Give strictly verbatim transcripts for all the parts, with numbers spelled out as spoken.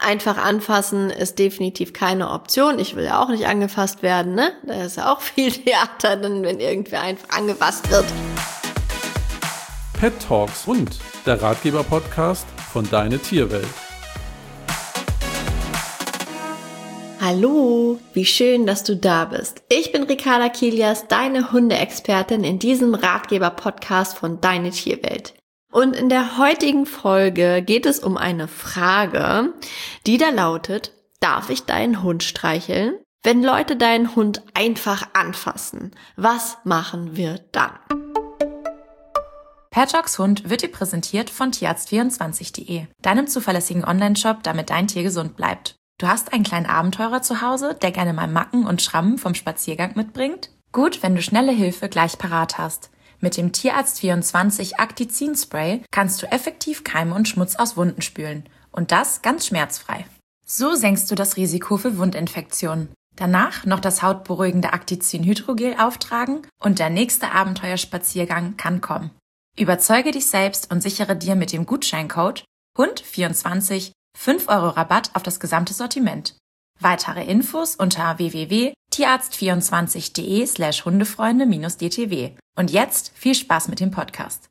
einfach anfassen ist definitiv keine Option. Ich will ja auch nicht angefasst werden, ne? Da ist ja auch viel Theater, dann, wenn irgendwer einfach angefasst wird. Pet Talks Hund, der Ratgeber-Podcast von Deine Tierwelt. Hallo, wie schön, dass du da bist. Ich bin Ricarda Kilias, deine Hundeexpertin in diesem Ratgeber-Podcast von Deine Tierwelt. Und in der heutigen Folge geht es um eine Frage, die da lautet: Darf ich deinen Hund streicheln? Wenn Leute deinen Hund einfach anfassen, was machen wir dann? Pet Talks Hund wird dir präsentiert von tierarzt vierundzwanzig punkt de, deinem zuverlässigen Online-Shop, damit dein Tier gesund bleibt. Du hast einen kleinen Abenteurer zu Hause, der gerne mal Macken und Schrammen vom Spaziergang mitbringt? Gut, wenn du schnelle Hilfe gleich parat hast. Mit dem tierarzt vierundzwanzig Acticin Spray kannst du effektiv Keime und Schmutz aus Wunden spülen. Und das ganz schmerzfrei. So senkst du das Risiko für Wundinfektionen. Danach noch das hautberuhigende Acticin Hydrogel auftragen und der nächste Abenteuerspaziergang kann kommen. Überzeuge dich selbst und sichere dir mit dem Gutscheincode Hund vierundzwanzig fünf Euro Rabatt auf das gesamte Sortiment. Weitere Infos unter w w w punkt tierarzt vierundzwanzig punkt de slash hundefreunde d t w. Und jetzt viel Spaß mit dem Podcast.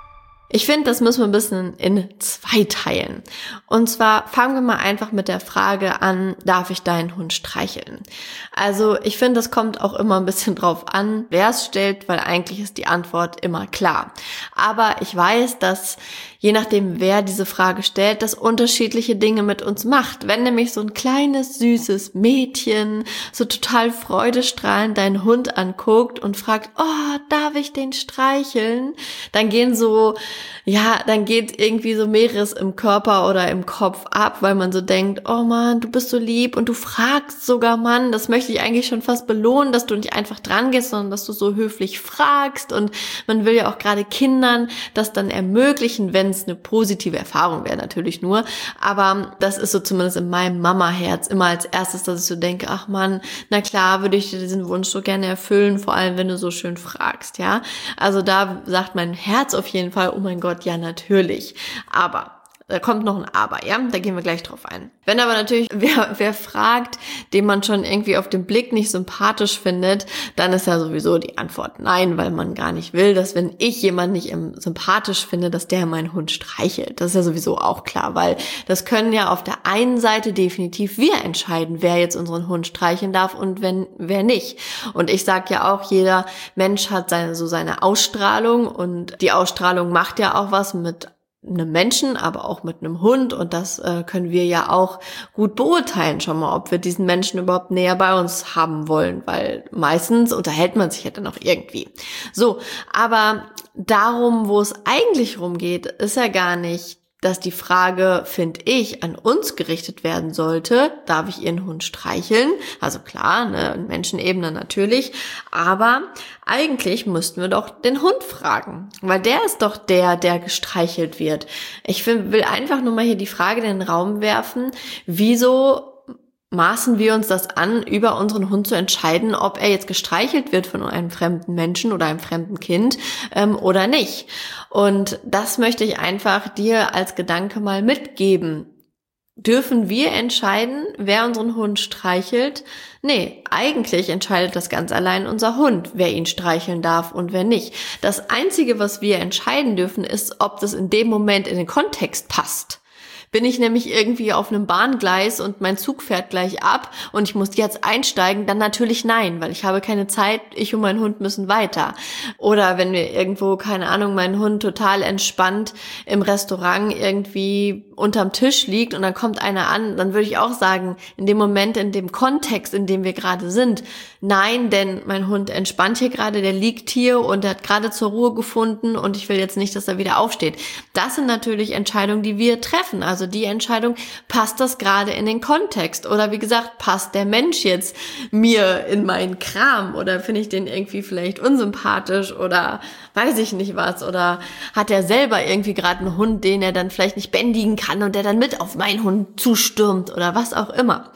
Ich finde, das müssen wir ein bisschen in zwei teilen. Und zwar fangen wir mal einfach mit der Frage an: Darf ich deinen Hund streicheln? Also ich finde, das kommt auch immer ein bisschen drauf an, wer es stellt, weil eigentlich ist die Antwort immer klar. Aber ich weiß, dass je nachdem, wer diese Frage stellt, das unterschiedliche Dinge mit uns macht. Wenn nämlich so ein kleines, süßes Mädchen so total freudestrahlend deinen Hund anguckt und fragt: Oh, darf ich den streicheln? Dann gehen so Ja, dann geht irgendwie so mehreres im Körper oder im Kopf ab, weil man so denkt: Oh Mann, du bist so lieb und du fragst sogar, Mann, das möchte ich eigentlich schon fast belohnen, dass du nicht einfach dran gehst, sondern dass du so höflich fragst. Und man will ja auch gerade Kindern das dann ermöglichen, wenn es eine positive Erfahrung wäre, natürlich nur. Aber das ist so zumindest in meinem Mama-Herz immer als erstes, dass ich so denke: Ach Mann, na klar, würde ich dir diesen Wunsch so gerne erfüllen, vor allem wenn du so schön fragst, ja. Also da sagt mein Herz auf jeden Fall: Oh mein Gott, ja natürlich. Aber da kommt noch ein Aber, ja, da gehen wir gleich drauf ein. Wenn aber natürlich wer, wer fragt, den man schon irgendwie auf den Blick nicht sympathisch findet, dann ist ja sowieso die Antwort nein, weil man gar nicht will, dass, wenn ich jemanden nicht sympathisch finde, dass der meinen Hund streichelt. Das ist ja sowieso auch klar, weil das können ja auf der einen Seite definitiv wir entscheiden, wer jetzt unseren Hund streicheln darf und wenn wer nicht. Und ich sag ja auch, jeder Mensch hat seine so seine Ausstrahlung, und die Ausstrahlung macht ja auch was mit einem Menschen, aber auch mit einem Hund, und das äh, können wir ja auch gut beurteilen schon mal, ob wir diesen Menschen überhaupt näher bei uns haben wollen, weil meistens unterhält man sich ja dann auch irgendwie. So, aber darum, wo es eigentlich rumgeht, ist ja gar nicht, dass die Frage, finde ich, an uns gerichtet werden sollte: Darf ich Ihren Hund streicheln? Also klar, ne, in Menschenebene natürlich, aber eigentlich müssten wir doch den Hund fragen, weil der ist doch der, der gestreichelt wird. Ich will einfach nur mal hier die Frage in den Raum werfen: Wieso maßen wir uns das an, über unseren Hund zu entscheiden, ob er jetzt gestreichelt wird von einem fremden Menschen oder einem fremden Kind ähm, oder nicht? Und das möchte ich einfach dir als Gedanke mal mitgeben. Dürfen wir entscheiden, wer unseren Hund streichelt? Nee, eigentlich entscheidet das ganz allein unser Hund, wer ihn streicheln darf und wer nicht. Das Einzige, was wir entscheiden dürfen, ist, ob das in dem Moment in den Kontext passt. Bin ich nämlich irgendwie auf einem Bahngleis und mein Zug fährt gleich ab und ich muss jetzt einsteigen, dann natürlich nein, weil ich habe keine Zeit, ich und mein Hund müssen weiter. Oder wenn wir irgendwo, keine Ahnung, mein Hund total entspannt im Restaurant irgendwie unterm Tisch liegt und dann kommt einer an, dann würde ich auch sagen, in dem Moment, in dem Kontext, in dem wir gerade sind, nein, denn mein Hund entspannt hier gerade, der liegt hier und der hat gerade zur Ruhe gefunden und ich will jetzt nicht, dass er wieder aufsteht. Das sind natürlich Entscheidungen, die wir treffen. Also die Entscheidung, passt das gerade in den Kontext? Oder wie gesagt, passt der Mensch jetzt mir in meinen Kram? Oder finde ich den irgendwie vielleicht unsympathisch? Oder weiß ich nicht was? Oder hat er selber irgendwie gerade einen Hund, den er dann vielleicht nicht bändigen kann und der dann mit auf meinen Hund zustürmt? Oder was auch immer.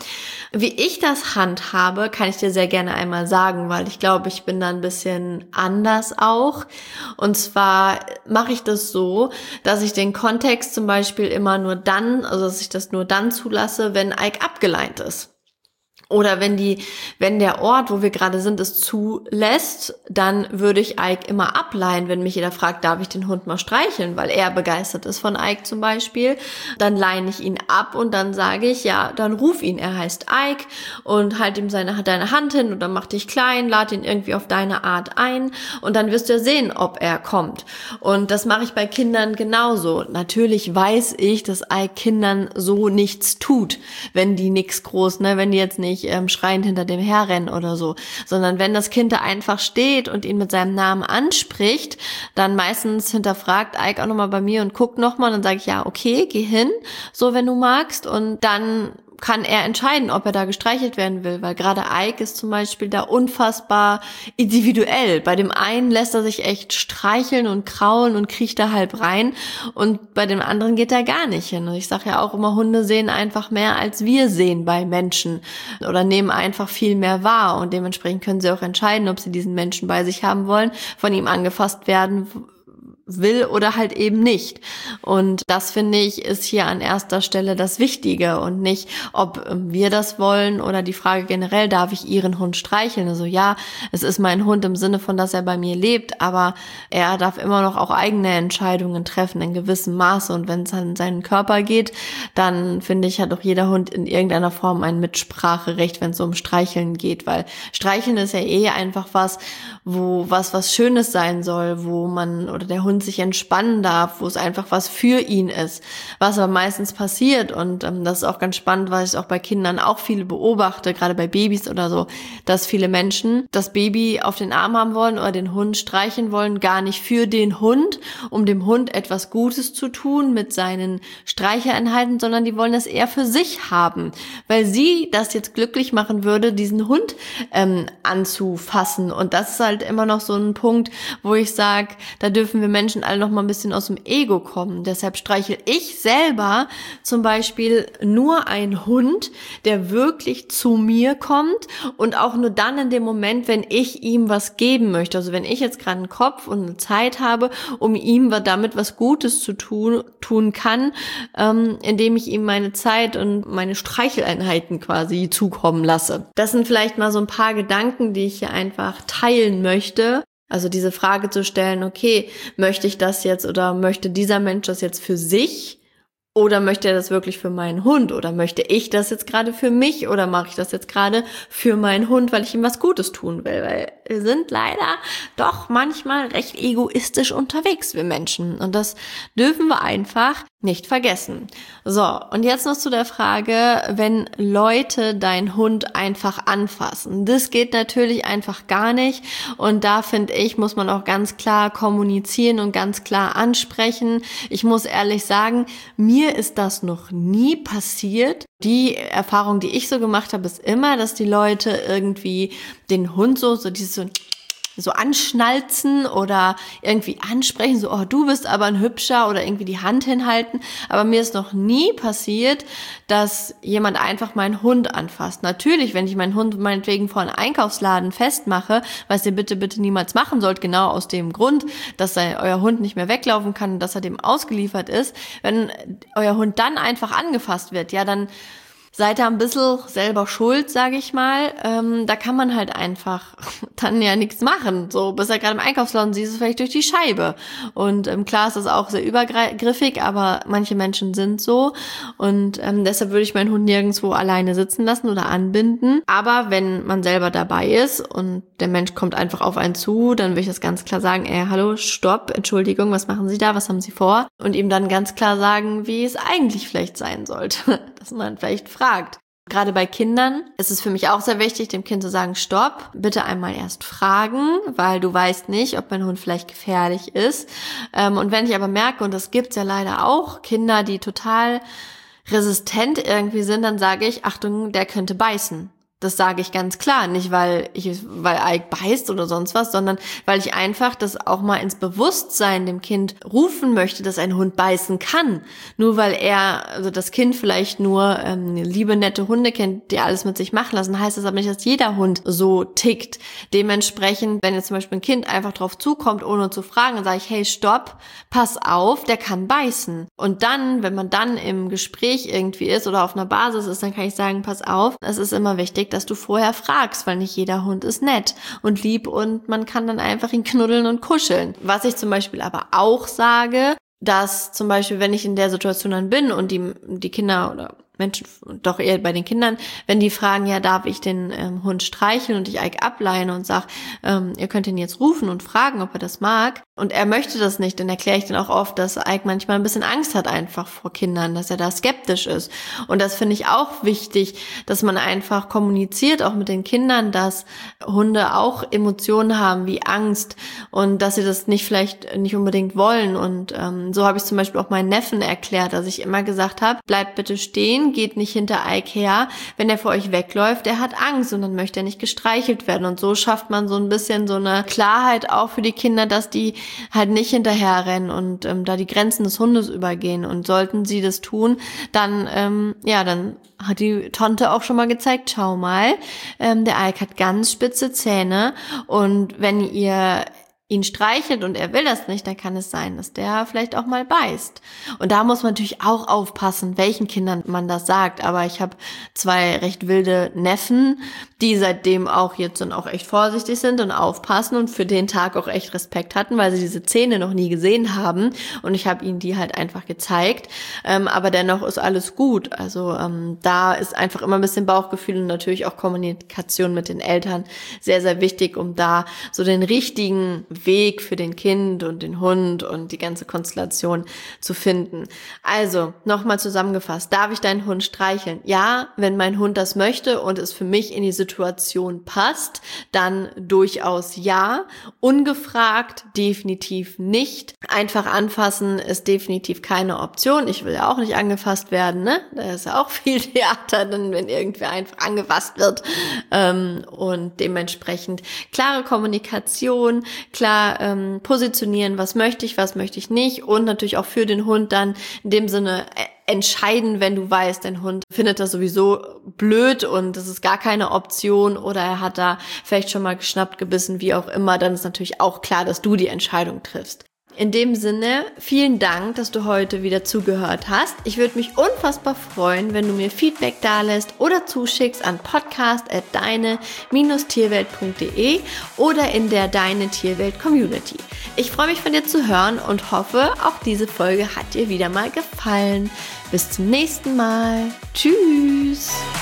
Wie ich das handhabe, kann ich dir sehr gerne einmal sagen, weil ich glaube, ich bin da ein bisschen anders auch. Und zwar mache ich das so, dass ich den Kontext zum Beispiel immer nur dann, also dass ich das nur dann zulasse, wenn Ike abgeleint ist. Oder wenn die, wenn der Ort, wo wir gerade sind, es zulässt, dann würde ich Ike immer ableihen, wenn mich jeder fragt, darf ich den Hund mal streicheln, weil er begeistert ist von Ike zum Beispiel. Dann leine ich ihn ab und dann sage ich, ja, dann ruf ihn, er heißt Ike und halt ihm seine, deine Hand hin oder mach dich klein, lad ihn irgendwie auf deine Art ein und dann wirst du ja sehen, ob er kommt. Und das mache ich bei Kindern genauso. Natürlich weiß ich, dass Ike Kindern so nichts tut, wenn die nichts groß, ne, wenn die jetzt nicht Ähm, schreiend hinter dem herrennen oder so, sondern wenn das Kind da einfach steht und ihn mit seinem Namen anspricht, dann meistens hinterfragt Ike auch nochmal bei mir und guckt nochmal und dann sage ich, ja, okay, geh hin, so wenn du magst und dann kann er entscheiden, ob er da gestreichelt werden will, weil gerade Ike ist zum Beispiel da unfassbar individuell. Bei dem einen lässt er sich echt streicheln und kraulen und kriecht da halb rein und bei dem anderen geht er gar nicht hin. Und ich sage ja auch immer, Hunde sehen einfach mehr, als wir sehen bei Menschen oder nehmen einfach viel mehr wahr und dementsprechend können sie auch entscheiden, ob sie diesen Menschen bei sich haben wollen, von ihm angefasst werden will oder halt eben nicht. Und das, finde ich, ist hier an erster Stelle das Wichtige und nicht, ob wir das wollen oder die Frage generell, darf ich Ihren Hund streicheln? Also ja, es ist mein Hund im Sinne von, dass er bei mir lebt, aber er darf immer noch auch eigene Entscheidungen treffen in gewissem Maße und wenn es an seinen Körper geht, dann finde ich, hat auch jeder Hund in irgendeiner Form ein Mitspracherecht, wenn es um Streicheln geht, weil Streicheln ist ja eh einfach was, wo was was Schönes sein soll, wo man oder der Hund sich entspannen darf, wo es einfach was für ihn ist, was aber meistens passiert und ähm, das ist auch ganz spannend, weil ich auch bei Kindern auch viele beobachte, gerade bei Babys oder so, dass viele Menschen das Baby auf den Arm haben wollen oder den Hund streicheln wollen, gar nicht für den Hund, um dem Hund etwas Gutes zu tun mit seinen Streicheinheiten, sondern die wollen das eher für sich haben, weil sie das jetzt glücklich machen würde, diesen Hund ähm, anzufassen und das ist halt immer noch so ein Punkt, wo ich sage, da dürfen wir Menschen alle noch mal ein bisschen aus dem Ego kommen. Deshalb streichel ich selber zum Beispiel nur einen Hund, der wirklich zu mir kommt und auch nur dann in dem Moment, wenn ich ihm was geben möchte. Also wenn ich jetzt gerade einen Kopf und eine Zeit habe, um ihm damit was Gutes zu tun, tun kann, ähm, indem ich ihm meine Zeit und meine Streicheleinheiten quasi zukommen lasse. Das sind vielleicht mal so ein paar Gedanken, die ich hier einfach teilen möchte. Also diese Frage zu stellen, okay, möchte ich das jetzt oder möchte dieser Mensch das jetzt für sich oder möchte er das wirklich für meinen Hund oder möchte ich das jetzt gerade für mich oder mache ich das jetzt gerade für meinen Hund, weil ich ihm was Gutes tun will, weil wir sind leider doch manchmal recht egoistisch unterwegs, wir Menschen und das dürfen wir einfach nicht vergessen. So, und jetzt noch zu der Frage, wenn Leute deinen Hund einfach anfassen. Das geht natürlich einfach gar nicht und da finde ich, muss man auch ganz klar kommunizieren und ganz klar ansprechen. Ich muss ehrlich sagen, mir ist das noch nie passiert. Die Erfahrung, die ich so gemacht habe, ist immer, dass die Leute irgendwie den Hund so, so dieses so so anschnalzen oder irgendwie ansprechen, so, oh, du bist aber ein Hübscher oder irgendwie die Hand hinhalten. Aber mir ist noch nie passiert, dass jemand einfach meinen Hund anfasst. Natürlich, wenn ich meinen Hund meinetwegen vor einen Einkaufsladen festmache, was ihr bitte, bitte niemals machen sollt, genau aus dem Grund, dass euer Hund nicht mehr weglaufen kann und dass er dem ausgeliefert ist. Wenn euer Hund dann einfach angefasst wird, ja, dann seid ihr ein bisschen selber schuld, sage ich mal. Ähm, da kann man halt einfach dann ja nichts machen. So, bist ja gerade im Einkaufsladen, siehst du vielleicht durch die Scheibe. Und ähm, klar ist das auch sehr übergriffig, aber manche Menschen sind so. Und ähm, deshalb würde ich meinen Hund nirgendwo alleine sitzen lassen oder anbinden. Aber wenn man selber dabei ist und der Mensch kommt einfach auf einen zu, dann würde ich das ganz klar sagen, ey, hallo, stopp, Entschuldigung, was machen Sie da, was haben Sie vor? Und ihm dann ganz klar sagen, wie es eigentlich vielleicht sein sollte. Dass man vielleicht fragt. Gerade bei Kindern ist es für mich auch sehr wichtig, dem Kind zu sagen, stopp, bitte einmal erst fragen, weil du weißt nicht, ob mein Hund vielleicht gefährlich ist. Und wenn ich aber merke, und das gibt's ja leider auch, Kinder, die total resistent irgendwie sind, dann sage ich, Achtung, der könnte beißen. Das sage ich ganz klar, nicht weil ich, weil Ike beißt oder sonst was, sondern weil ich einfach das auch mal ins Bewusstsein dem Kind rufen möchte, dass ein Hund beißen kann. Nur weil er, also das Kind vielleicht nur ähm, liebe, nette Hunde kennt, die alles mit sich machen lassen, heißt das aber nicht, dass jeder Hund so tickt. Dementsprechend, wenn jetzt zum Beispiel ein Kind einfach drauf zukommt, ohne zu fragen, dann sage ich, hey, stopp, pass auf, der kann beißen. Und dann, wenn man dann im Gespräch irgendwie ist oder auf einer Basis ist, dann kann ich sagen, pass auf, es ist immer wichtig, dass du vorher fragst, weil nicht jeder Hund ist nett und lieb und man kann dann einfach ihn knuddeln und kuscheln. Was ich zum Beispiel aber auch sage, dass zum Beispiel, wenn ich in der Situation dann bin und die, die Kinder oder Menschen, doch eher bei den Kindern, wenn die fragen, ja, darf ich den ähm, Hund streicheln und ich Ike ableine und sag, ähm, ihr könnt ihn jetzt rufen und fragen, ob er das mag. Und er möchte das nicht, dann erkläre ich dann auch oft, dass Ike manchmal ein bisschen Angst hat einfach vor Kindern, dass er da skeptisch ist. Und das finde ich auch wichtig, dass man einfach kommuniziert, auch mit den Kindern, dass Hunde auch Emotionen haben wie Angst und dass sie das nicht vielleicht nicht unbedingt wollen. Und ähm, so habe ich zum Beispiel auch meinen Neffen erklärt, dass ich immer gesagt habe, bleibt bitte stehen, geht nicht hinter Ike her, wenn er vor euch wegläuft, er hat Angst und dann möchte er nicht gestreichelt werden. Und so schafft man so ein bisschen so eine Klarheit auch für die Kinder, dass die halt nicht hinterher rennen und ähm, da die Grenzen des Hundes übergehen. Und sollten sie das tun, dann ähm, ja, dann hat die Tante auch schon mal gezeigt, schau mal, ähm, der Ike hat ganz spitze Zähne und wenn ihr ihn streichelt und er will das nicht, dann kann es sein, dass der vielleicht auch mal beißt. Und da muss man natürlich auch aufpassen, welchen Kindern man das sagt. Aber ich habe zwei recht wilde Neffen, die seitdem auch jetzt dann auch echt vorsichtig sind und aufpassen und für den Tag auch echt Respekt hatten, weil sie diese Zähne noch nie gesehen haben. Und ich habe ihnen die halt einfach gezeigt. Ähm, aber dennoch ist alles gut. Also ähm, da ist einfach immer ein bisschen Bauchgefühl und natürlich auch Kommunikation mit den Eltern sehr, sehr wichtig, um da so den richtigen Weg für den Kind und den Hund und die ganze Konstellation zu finden. Also, nochmal zusammengefasst, darf ich deinen Hund streicheln? Ja, wenn mein Hund das möchte und es für mich in die Situation passt, dann durchaus ja. Ungefragt definitiv nicht. Einfach anfassen ist definitiv keine Option. Ich will ja auch nicht angefasst werden, ne? Da ist ja auch viel Theater, dann, wenn irgendwer einfach angefasst wird. Ähm, und dementsprechend klare Kommunikation, klar ähm, positionieren, was möchte ich, was möchte ich nicht und natürlich auch für den Hund dann in dem Sinne entscheiden, wenn du weißt, dein Hund findet das sowieso blöd und das ist gar keine Option oder er hat da vielleicht schon mal geschnappt, gebissen, wie auch immer, dann ist natürlich auch klar, dass du die Entscheidung triffst. In dem Sinne, vielen Dank, dass du heute wieder zugehört hast. Ich würde mich unfassbar freuen, wenn du mir Feedback dalässt oder zuschickst an podcast at deine Tierwelt punkt de oder in der Deine Tierwelt Community. Ich freue mich von dir zu hören und hoffe, auch diese Folge hat dir wieder mal gefallen. Bis zum nächsten Mal. Tschüss!